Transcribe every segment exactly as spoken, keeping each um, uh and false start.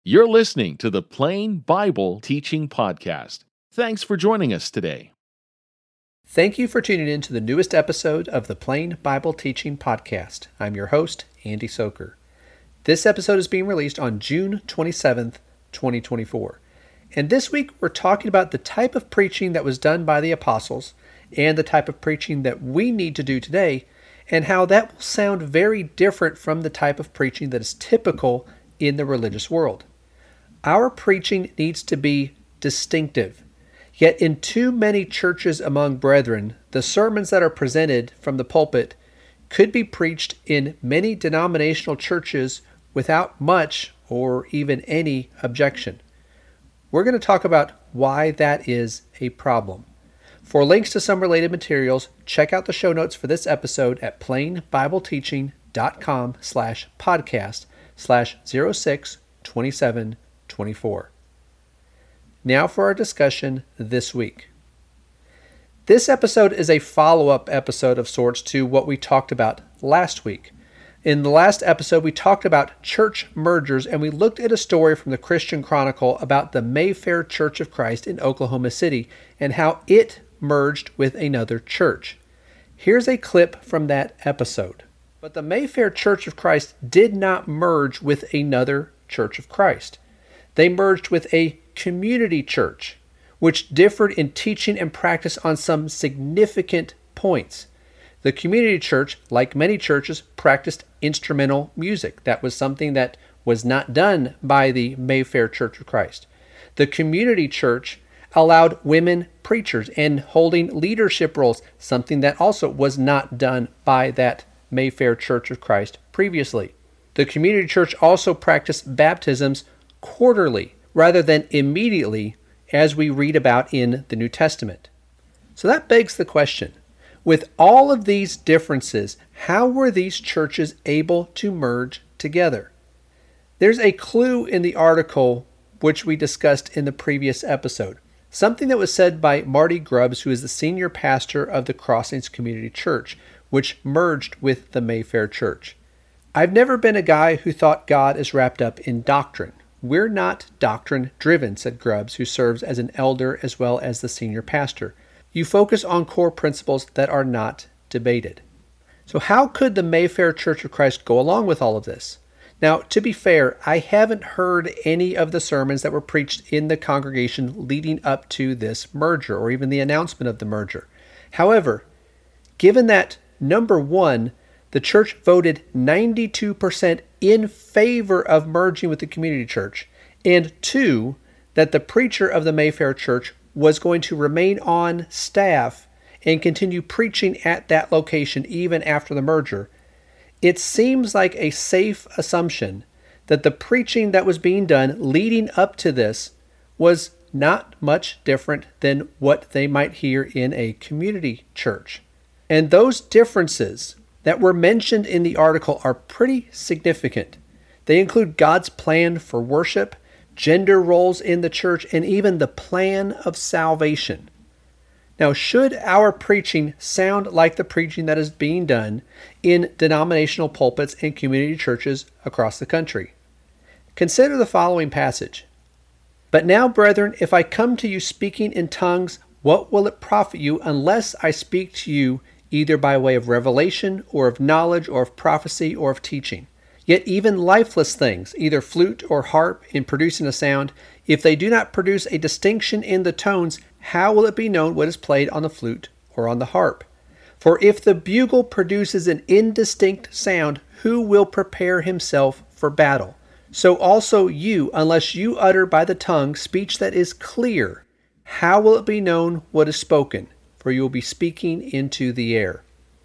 You're listening to the Plain Bible Teaching Podcast. Thanks for joining us today. Thank you for tuning in to the newest episode of the Plain Bible Teaching Podcast. I'm your host, Andy Soker. This episode is being released on June twenty-seventh, twenty twenty-four. And this week we're talking about the type of preaching that was done by the apostles and the type of preaching that we need to do today, and how that will sound very different from the type of preaching that is typical in the religious world. Our preaching needs to be distinctive. Yet in too many churches among brethren, the sermons that are presented from the pulpit could be preached in many denominational churches without much or even any objection. We're going to talk about why that is a problem. For links to some related materials, check out the show notes for this episode at plainbibleteaching.com slash podcast slash 06 27 24. Now for our discussion this week. This episode is a follow-up episode of sorts to what we talked about last week. In the last episode, we talked about church mergers, and we looked at a story from the Christian Chronicle about the Mayfair Church of Christ in Oklahoma City and how it merged with another church. Here's a clip from that episode. But the Mayfair Church of Christ did not merge with another Church of Christ. They merged with a community church, which differed in teaching and practice on some significant points. The community church, like many churches, practiced instrumental music. That was something that was not done by the Mayfair Church of Christ. The community church allowed women preachers and holding leadership roles, something that also was not done by that Mayfair Church of Christ previously. The community church also practiced baptisms quarterly rather than immediately, as we read about in the New Testament. So that begs the question, with all of these differences, how were these churches able to merge together? There's a clue in the article which we discussed in the previous episode. Something that was said by Marty Grubbs, who is the senior pastor of the Crossings Community Church, which merged with the Mayfair Church. I've never been a guy who thought God is wrapped up in doctrine. We're not doctrine-driven, said Grubbs, who serves as an elder as well as the senior pastor. You focus on core principles that are not debated. So how could the Mayfair Church of Christ go along with all of this? Now, to be fair, I haven't heard any of the sermons that were preached in the congregation leading up to this merger or even the announcement of the merger. However, given that, number one, the church voted ninety-two percent in favor of merging with the community church, and two, that the preacher of the Mayfair Church was going to remain on staff and continue preaching at that location even after the merger, it seems like a safe assumption that the preaching that was being done leading up to this was not much different than what they might hear in a community church. And those differences that were mentioned in the article are pretty significant. They include God's plan for worship, gender roles in the church, and even the plan of salvation. Now, should our preaching sound like the preaching that is being done in denominational pulpits and community churches across the country? Consider the following passage. But now, brethren, if I come to you speaking in tongues, what will it profit you unless I speak to you either by way of revelation or of knowledge or of prophecy or of teaching? Yet even lifeless things, either flute or harp, in producing a sound, if they do not produce a distinction in the tones, how will it be known what is played on the flute or on the harp? For if the bugle produces an indistinct sound, who will prepare himself for battle? So also you, unless you utter by the tongue speech that is clear, how will it be known what is spoken? For you will be speaking into the air.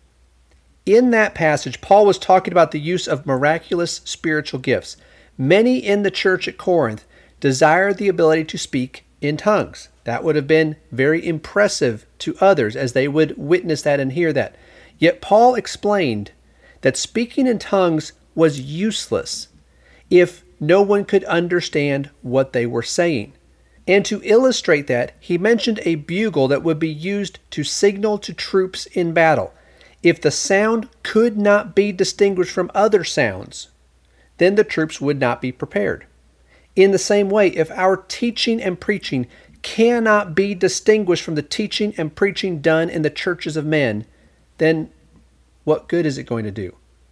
In that passage, Paul was talking about the use of miraculous spiritual gifts. Many in the church at Corinth desired the ability to speak in tongues. That would have been very impressive to others as they would witness that and hear that. Yet Paul explained that speaking in tongues was useless if no one could understand what they were saying. And to illustrate that, he mentioned a bugle that would be used to signal to troops in battle. If the sound could not be distinguished from other sounds, then the troops would not be prepared. In the same way, if our teaching and preaching cannot be distinguished from the teaching and preaching done in the churches of men, then what good is it going to do?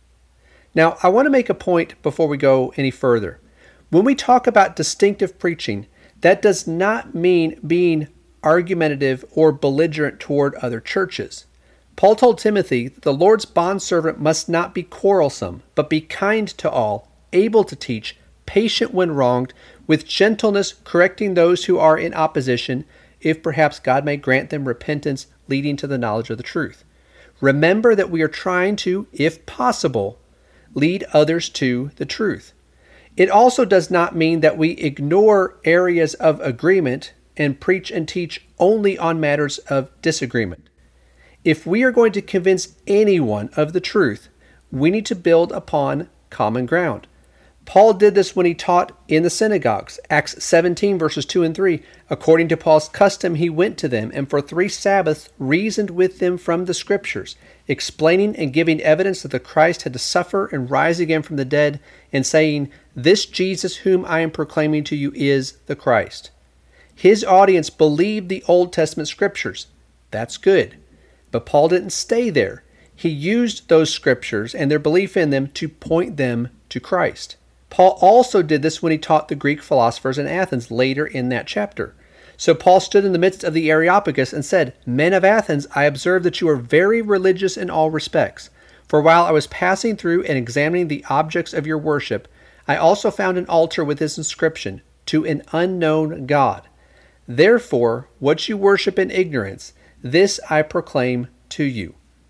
Now, I want to make a point before we go any further. When we talk about distinctive preaching, that does not mean being argumentative or belligerent toward other churches. Paul told Timothy that the Lord's bondservant must not be quarrelsome, but be kind to all, able to teach, patient when wronged, with gentleness correcting those who are in opposition, if perhaps God may grant them repentance leading to the knowledge of the truth. Remember that we are trying to, if possible, lead others to the truth. It also does not mean that we ignore areas of agreement and preach and teach only on matters of disagreement. If we are going to convince anyone of the truth, we need to build upon common ground. Paul did this when he taught in the synagogues. Acts seventeen, verses two and three. According to Paul's custom, he went to them, and for three Sabbaths reasoned with them from the Scriptures, explaining and giving evidence that the Christ had to suffer and rise again from the dead, and saying, "This Jesus whom I am proclaiming to you is the Christ." His audience believed the Old Testament Scriptures. That's good. But Paul didn't stay there. He used those Scriptures and their belief in them to point them to Christ. Paul also did this when he taught the Greek philosophers in Athens later in that chapter. So Paul stood in the midst of the Areopagus and said, "Men of Athens, I observe that you are very religious in all respects. For while I was passing through and examining the objects of your worship, I also found an altar with this inscription, 'To an unknown God.' Therefore, what you worship in ignorance, this I proclaim to you."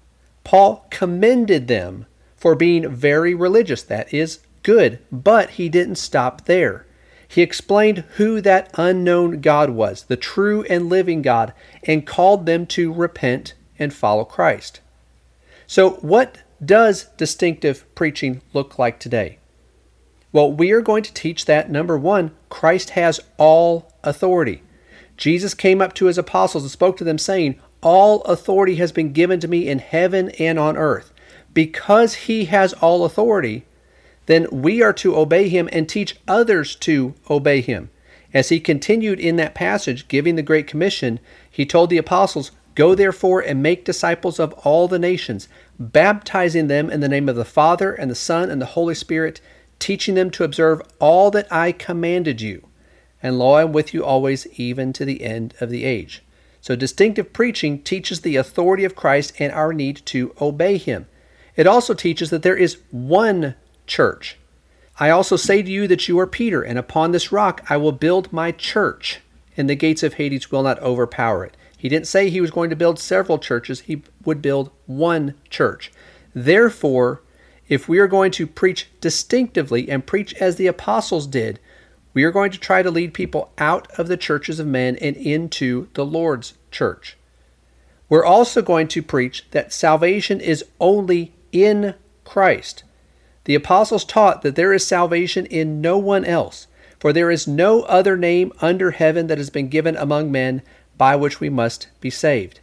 Paul commended them for being very religious. That is good, but he didn't stop there. He explained who that unknown God was, the true and living God, and called them to repent and follow Christ. So what does distinctive preaching look like today? Well, we are going to teach that, number one, Christ has all authority. Jesus came up to his apostles and spoke to them saying, "All authority has been given to me in heaven and on earth." Because he has all authority, then we are to obey him and teach others to obey him. As he continued in that passage, giving the Great Commission, he told the apostles, "Go therefore and make disciples of all the nations, baptizing them in the name of the Father and the Son and the Holy Spirit, teaching them to observe all that I commanded you. And lo, I am with you always, even to the end of the age." So distinctive preaching teaches the authority of Christ and our need to obey him. It also teaches that there is one church. "I also say to you that you are Peter, and upon this rock I will build my church, and the gates of Hades will not overpower it." He didn't say he was going to build several churches. He would build one church. Therefore, if we are going to preach distinctively and preach as the apostles did, we are going to try to lead people out of the churches of men and into the Lord's church. We're also going to preach that salvation is only in Christ. The apostles taught that there is salvation in no one else, for there is no other name under heaven that has been given among men by which we must be saved.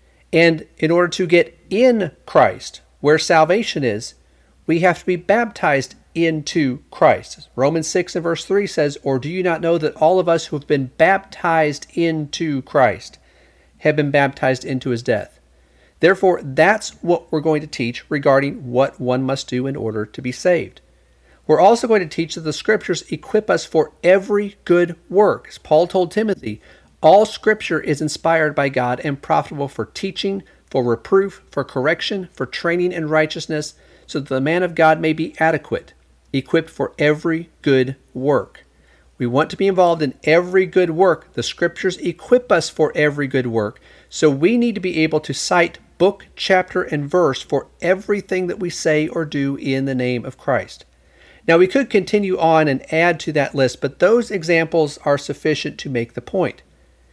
And in order to get in Christ, where salvation is, we have to be baptized into Christ. Romans six and verse three says, "Or do you not know that all of us who have been baptized into Christ have been baptized into his death?" Therefore, that's what we're going to teach regarding what one must do in order to be saved. We're also going to teach that the Scriptures equip us for every good work. As Paul told Timothy, all Scripture is inspired by God and profitable for teaching, for reproof, for correction, for training in righteousness, so that the man of God may be adequate, equipped for every good work. We want to be involved in every good work. The Scriptures equip us for every good work, so we need to be able to cite book, chapter, and verse for everything that we say or do in the name of Christ. Now, we could continue on and add to that list, but those examples are sufficient to make the point.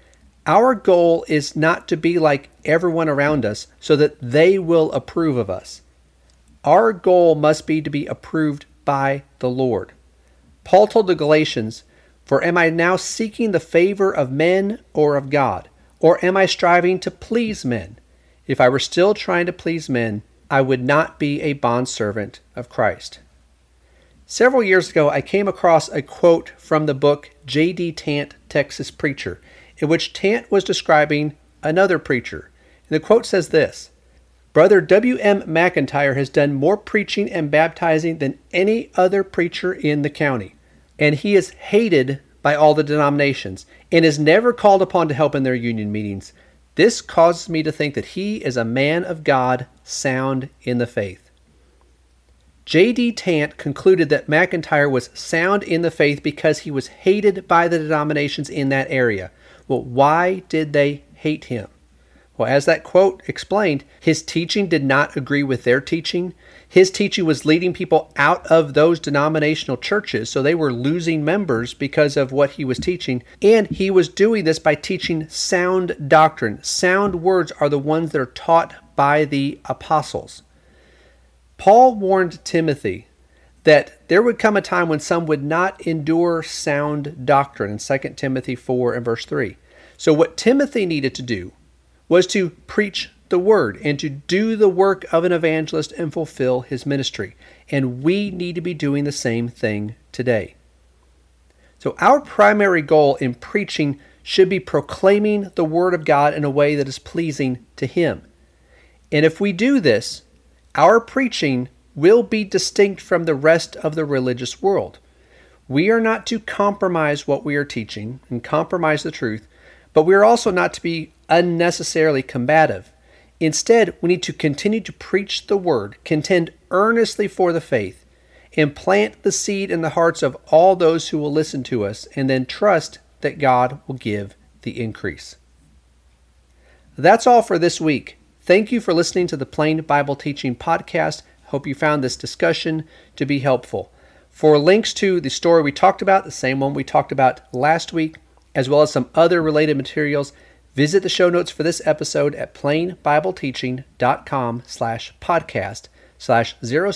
Our goal is not to be like everyone around us so that they will approve of us. Our goal must be to be approved by the Lord. Paul told the Galatians, "For am I now seeking the favor of men or of God? Or am I striving to please men? If I were still trying to please men, I would not be a bondservant of Christ." Several years ago, I came across a quote from the book J D Tant, Texas Preacher, in which Tant was describing another preacher. And the quote says this: "Brother W M McIntyre has done more preaching and baptizing than any other preacher in the county, and he is hated by all the denominations and is never called upon to help in their union meetings. This causes me to think that he is a man of God, sound in the faith." J D Tant concluded that McIntyre was sound in the faith because he was hated by the denominations in that area. Well, why did they hate him? Well, as that quote explained, his teaching did not agree with their teaching. His teaching was leading people out of those denominational churches, so they were losing members because of what he was teaching. And he was doing this by teaching sound doctrine. Sound words are the ones that are taught by the apostles. Paul warned Timothy that there would come a time when some would not endure sound doctrine in Second Timothy four and verse three. So what Timothy needed to do was to preach the word and to do the work of an evangelist and fulfill his ministry. And we need to be doing the same thing today. So our primary goal in preaching should be proclaiming the word of God in a way that is pleasing to him. And if we do this, our preaching will be distinct from the rest of the religious world. We are not to compromise what we are teaching and compromise the truth, but we are also not to be unnecessarily combative. Instead, we need to continue to preach the word, contend earnestly for the faith, and plant the seed in the hearts of all those who will listen to us, and then trust that God will give the increase. That's all for this week. Thank you for listening to the Plain Bible Teaching Podcast. Hope you found this discussion to be helpful. For links to the story we talked about, the same one we talked about last week, as well as some other related materials, visit the show notes for this episode at plainbibleteaching.com slash podcast slash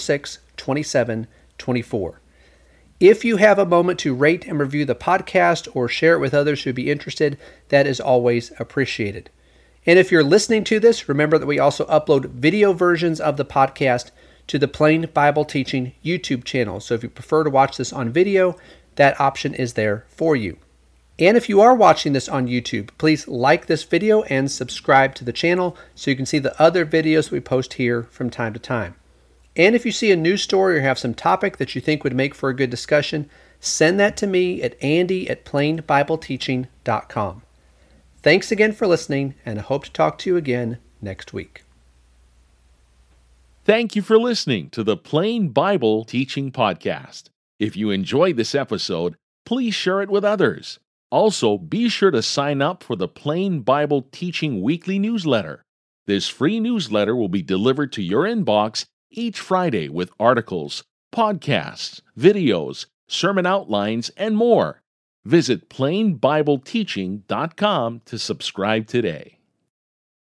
062724. If you have a moment to rate and review the podcast or share it with others who would be interested, that is always appreciated. And if you're listening to this, remember that we also upload video versions of the podcast to the Plain Bible Teaching YouTube channel. So if you prefer to watch this on video, that option is there for you. And if you are watching this on YouTube, please like this video and subscribe to the channel so you can see the other videos we post here from time to time. And if you see a news story or have some topic that you think would make for a good discussion, send that to me at andy at plainbibleteaching dot com. Thanks again for listening, and I hope to talk to you again next week. Thank you for listening to the Plain Bible Teaching Podcast. If you enjoyed this episode, please share it with others. Also, be sure to sign up for the Plain Bible Teaching Weekly Newsletter. This free newsletter will be delivered to your inbox each Friday with articles, podcasts, videos, sermon outlines, and more. Visit plain bible teaching dot com to subscribe today.